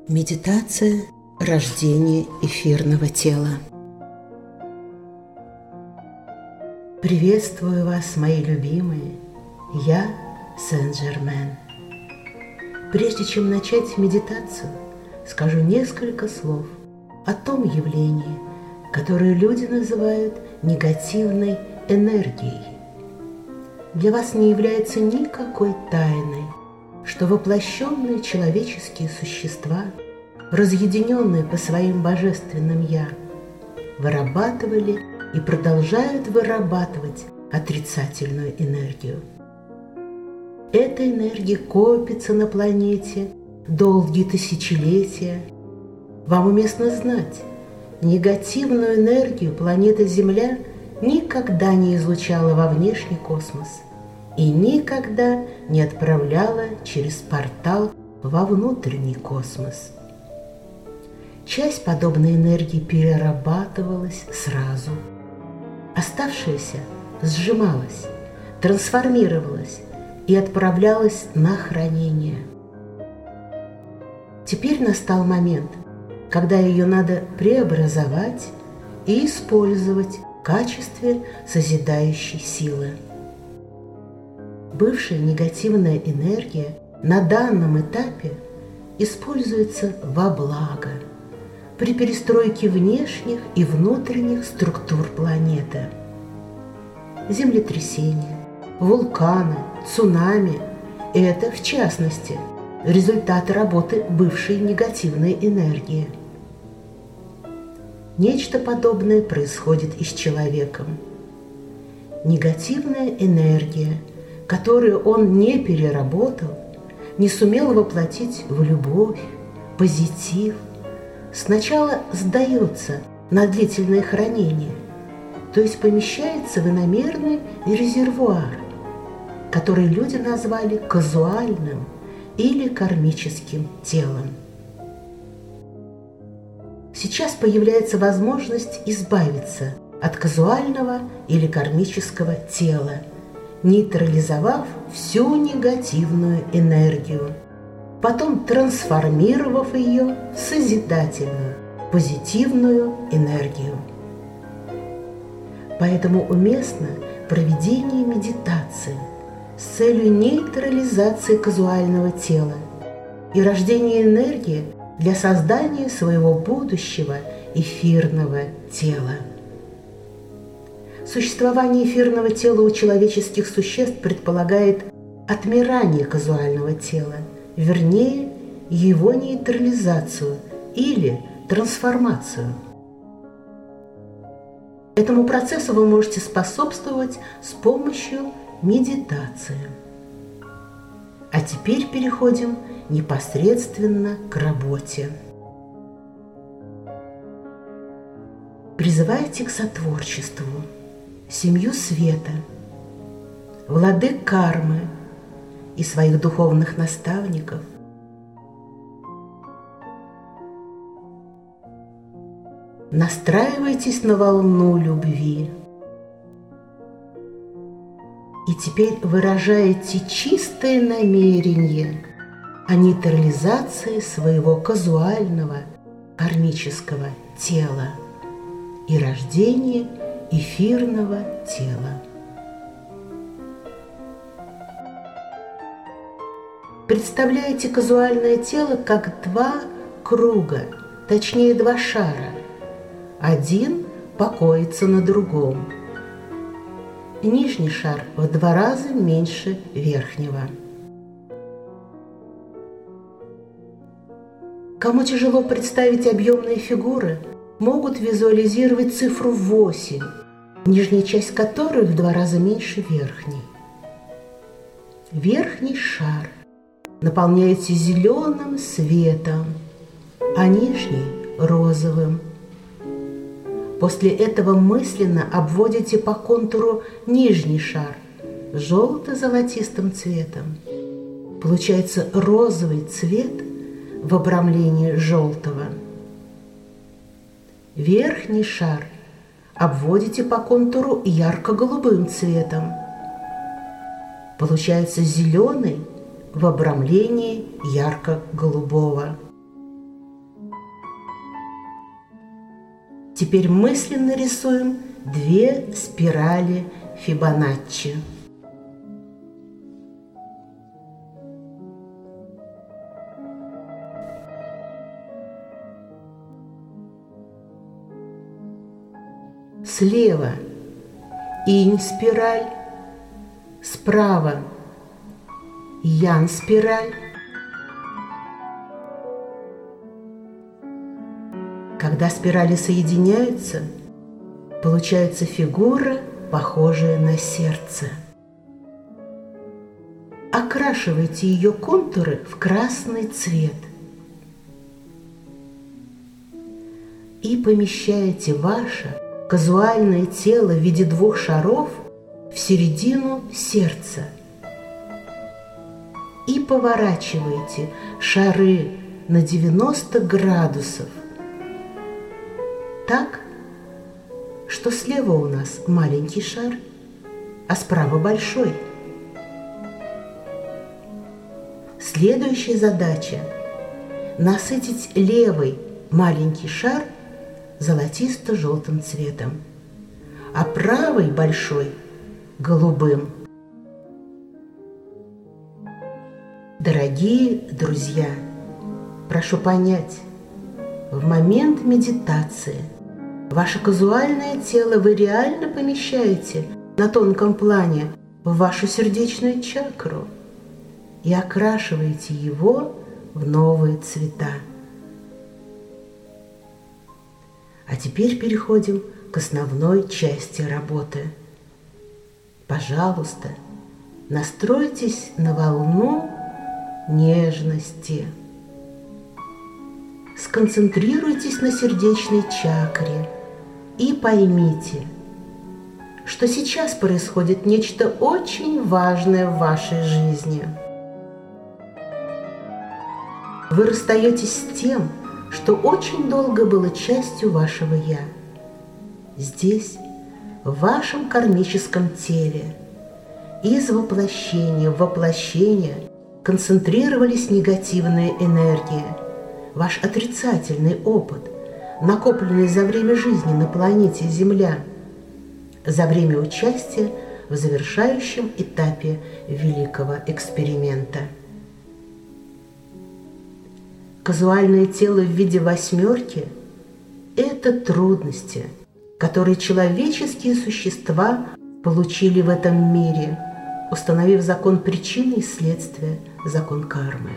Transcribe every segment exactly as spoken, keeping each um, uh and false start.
Медитация рождения эфирного тела. Приветствую вас, мои любимые. Я Сен-Жермен. Прежде чем начать медитацию, скажу несколько слов о том явлении, которое люди называют негативной энергией. Для вас не является никакой тайной, что воплощенные человеческие существа, разъединенные по своим божественным «я», вырабатывали и продолжают вырабатывать отрицательную энергию. Эта энергия копится на планете долгие тысячелетия. Вам уместно знать, негативную энергию планета Земля никогда не излучала во внешний космос и никогда не отправляла через портал во внутренний космос. Часть подобной энергии перерабатывалась сразу. Оставшаяся сжималась, трансформировалась и отправлялась на хранение. Теперь настал момент, когда ее надо преобразовать и использовать в качестве созидающей силы. Бывшая негативная энергия на данном этапе используется во благо при перестройке внешних и внутренних структур планеты. Землетрясения, вулканы, цунами – это, в частности, результаты работы бывшей негативной энергии. Нечто подобное происходит и с человеком. Негативная энергия, которую он не переработал, не сумел воплотить в любовь, позитив, сначала сдается на длительное хранение, то есть помещается в иномерный резервуар, который люди назвали казуальным или кармическим телом. Сейчас появляется возможность избавиться от казуального или кармического тела, нейтрализовав всю негативную энергию, потом трансформировав ее в созидательную, позитивную энергию. Поэтому уместно проведение медитации с целью нейтрализации казуального тела и рождения энергии для создания своего будущего эфирного тела. Существование эфирного тела у человеческих существ предполагает отмирание казуального тела, вернее, его нейтрализацию или трансформацию. Этому процессу вы можете способствовать с помощью медитации. А теперь переходим непосредственно к работе. Призывайте к сотворчеству семью света, владык кармы и своих духовных наставников. Настраивайтесь на волну любви. И теперь выражаете чистое намерение о нейтрализации своего казуального кармического тела и рождении эфирного тела. Представляете казуальное тело как два круга, точнее два шара. Один покоится на другом. Нижний шар в два раза меньше верхнего. Кому тяжело представить объемные фигуры, могут визуализировать цифру восемь, нижняя часть которой в два раза меньше верхней. Верхний шар наполняете зеленым светом, а нижний – розовым. После этого мысленно обводите по контуру нижний шар желто-золотистым цветом. Получается розовый цвет в обрамлении желтого. Верхний шар обводите по контуру ярко-голубым цветом. Получается зеленый в обрамлении ярко-голубого. Теперь мысленно рисуем две спирали Фибоначчи. Слева инь-спираль, справа ян-спираль. Когда спирали соединяются, получается фигура, похожая на сердце. Окрашивайте ее контуры в красный цвет и помещаете ваше казуальное тело в виде двух шаров в середину сердца и поворачиваете шары на девяносто градусов так, что слева у нас маленький шар, а справа большой. Следующая задача – насытить левый маленький шар золотисто-желтым цветом, а правый большой – голубым. Дорогие друзья, прошу понять, в момент медитации ваше казуальное тело вы реально помещаете на тонком плане в вашу сердечную чакру и окрашиваете его в новые цвета. А теперь переходим к основной части работы. Пожалуйста, настройтесь на волну нежности. Сконцентрируйтесь на сердечной чакре и поймите, что сейчас происходит нечто очень важное в вашей жизни. Вы расстаетесь с тем, что очень долго было частью вашего «я». Здесь, в вашем кармическом теле, из воплощения в воплощение концентрировались негативные энергии, ваш отрицательный опыт, накопленный за время жизни на планете Земля, за время участия в завершающем этапе великого эксперимента. Казуальное тело в виде восьмерки – это трудности, которые человеческие существа получили в этом мире, установив закон причины и следствия, закон кармы.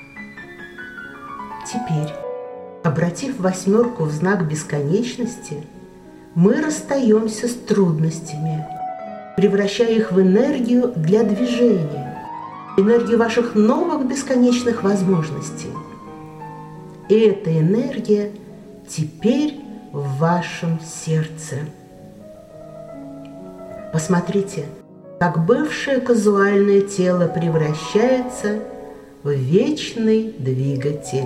Теперь, обратив восьмерку в знак бесконечности, мы расстаемся с трудностями, превращая их в энергию для движения, энергию ваших новых бесконечных возможностей. И эта энергия теперь в вашем сердце. Посмотрите, как бывшее казуальное тело превращается в вечный двигатель.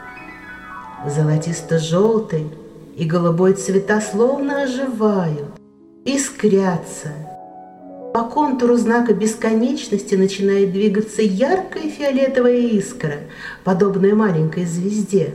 Золотисто-желтый и голубой цвета словно оживают, искрятся. По контуру знака бесконечности начинает двигаться яркая фиолетовая искра, подобная маленькой звезде.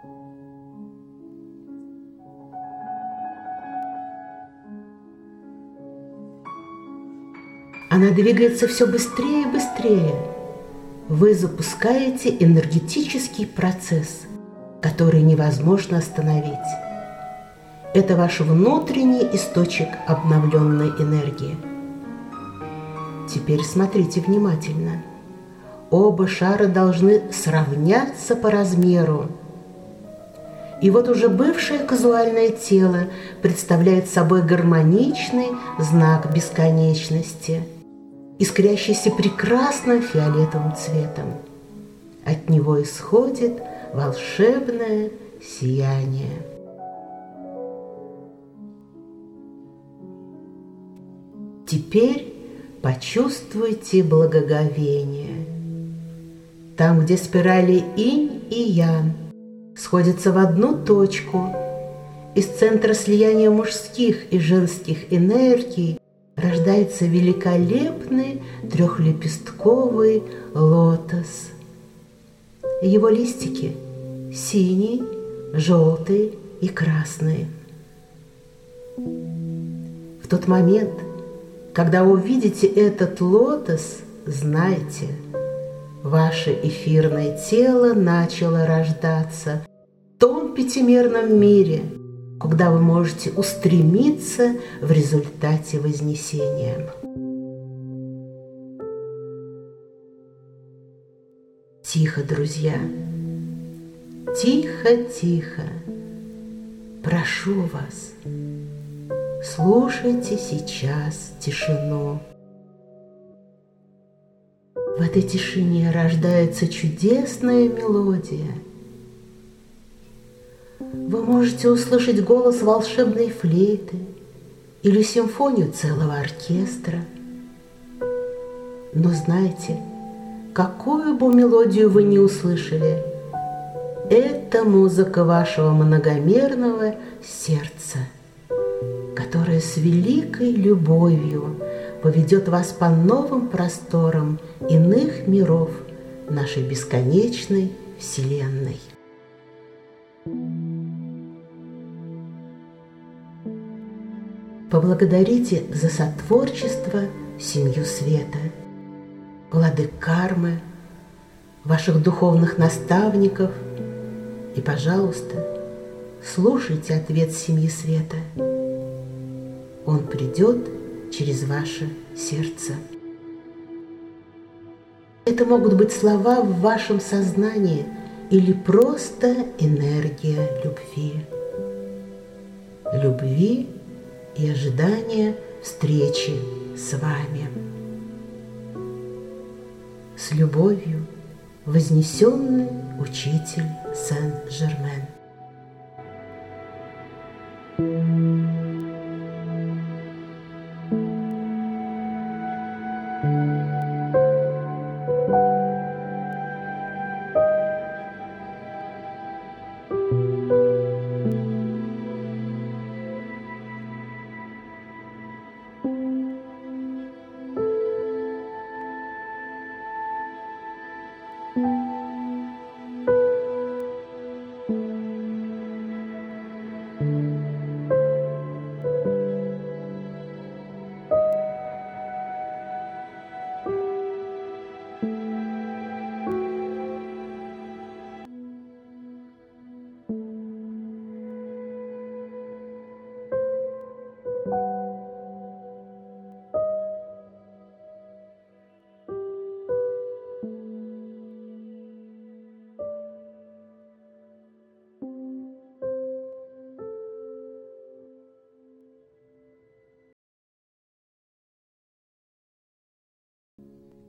Она двигается все быстрее и быстрее. Вы запускаете энергетический процесс, который невозможно остановить. Это ваш внутренний источник обновленной энергии. Теперь смотрите внимательно. Оба шара должны сравняться по размеру. И вот уже бывшее казуальное тело представляет собой гармоничный знак бесконечности, искрящийся прекрасным фиолетовым цветом. От него исходит волшебное сияние. Теперь почувствуйте благоговение. Там, где спирали инь и ян сходятся в одну точку, из центра слияния мужских и женских энергий рождается великолепный трехлепестковый лотос. Его листики синие, желтые и красные. В тот момент, когда увидите этот лотос, знайте, ваше эфирное тело начало рождаться в том пятимерном мире, куда вы можете устремиться в результате вознесения. Тихо, друзья, тихо-тихо, прошу вас, слушайте сейчас тишину. В этой тишине рождается чудесная мелодия. Вы можете услышать голос волшебной флейты или симфонию целого оркестра. Но знайте, какую бы мелодию вы ни услышали, это музыка вашего многомерного сердца, которая с великой любовью поведет вас по новым просторам иных миров нашей бесконечной Вселенной. Поблагодарите за сотворчество семью света, владык кармы, ваших духовных наставников и, пожалуйста, слушайте ответ семьи света. Он придет через ваше сердце. Это могут быть слова в вашем сознании или просто энергия любви. Любви и ожидания встречи с вами. С любовью, вознесенный учитель Сен-Жермен.